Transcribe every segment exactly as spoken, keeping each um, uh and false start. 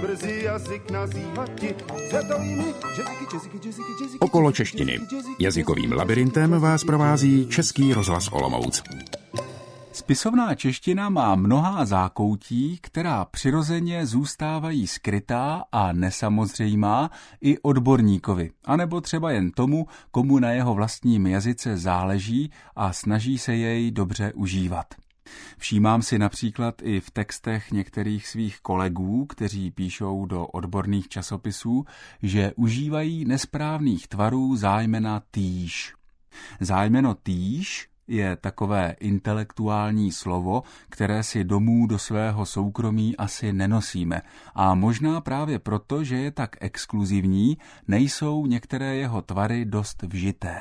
brzy jazyk nazývati světovými jazyky, jazyky, jazyky, jazyky. Okolo češtiny. Jazykovým labirintem vás provází Český rozhlas Olomouc. Spisovná čeština má mnohá zákoutí, která přirozeně zůstávají skrytá a nesamozřejmá i odborníkovi, anebo třeba jen tomu, komu na jeho vlastním jazyce záleží a snaží se jej dobře užívat. Všímám si například i v textech některých svých kolegů, kteří píšou do odborných časopisů, že užívají nesprávných tvarů zájmena týž. Zájmeno týž je takové intelektuální slovo, které si domů do svého soukromí asi nenosíme. A možná právě proto, že je tak exkluzivní, nejsou některé jeho tvary dost vžité.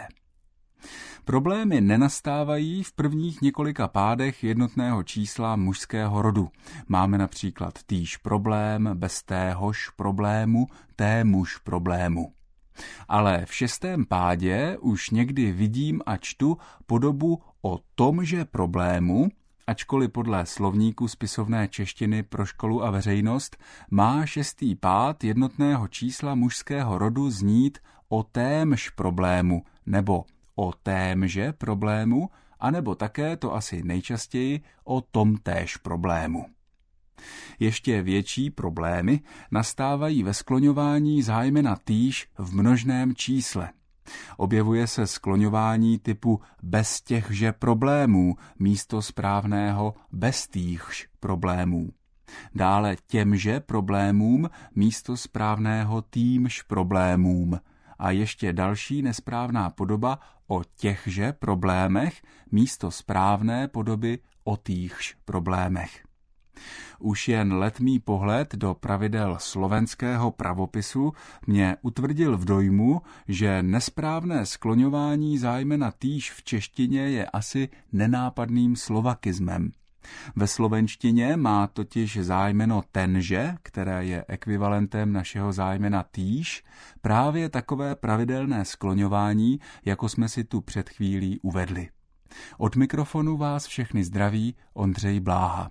Problémy nenastávají v prvních několika pádech jednotného čísla mužského rodu. Máme například týž problém, bez téhož problému, témuž problému. Ale v šestém pádě už někdy vidím a čtu podobu o tomže problému, ačkoliv podle slovníku spisovné češtiny pro školu a veřejnost má šestý pád jednotného čísla mužského rodu znít o témž problému nebo o témže problému, anebo také to asi nejčastěji o tomtéž problému. Ještě větší problémy nastávají ve skloňování zájmena týž v množném čísle. Objevuje se skloňování typu bez těchže problémů místo správného bez týchž problémů. Dále těmže problémům místo správného týmž problémům. A ještě další nesprávná podoba o těchže problémech místo správné podoby o týchž problémech. Už jen letmý pohled do pravidel slovenského pravopisu mě utvrdil v dojmu, že nesprávné skloňování zájmena týž v češtině je asi nenápadným slovakismem. Ve slovenštině má totiž zájmeno tenže, které je ekvivalentem našeho zájmena týž, právě takové pravidelné skloňování, jako jsme si tu před chvílí uvedli. Od mikrofonu vás všechny zdraví Ondřej Bláha.